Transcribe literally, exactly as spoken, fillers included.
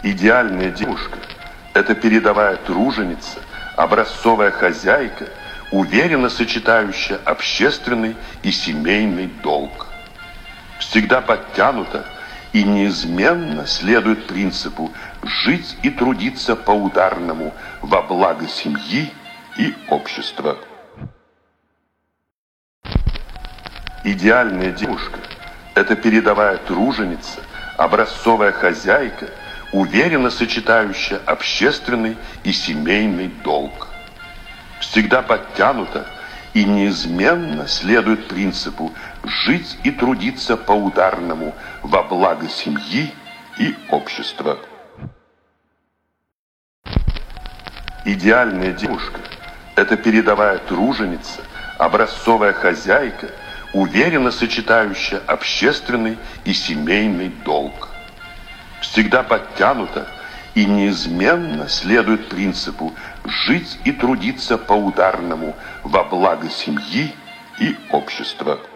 Идеальная девушка – это передовая труженица, образцовая хозяйка, уверенно сочетающая общественный и семейный долг. Всегда подтянута и неизменно следует принципу жить и трудиться по-ударному во благо семьи и общества. Идеальная девушка – это передовая труженица, образцовая хозяйка, уверенно сочетающая общественный и семейный долг. Всегда подтянута и неизменно следует принципу жить и трудиться по-ударному во благо семьи и общества. Идеальная девушка – это передовая труженица, образцовая хозяйка, уверенно сочетающая общественный и семейный долг. Всегда подтянута и неизменно следует принципу жить и трудиться по-ударному во благо семьи и общества.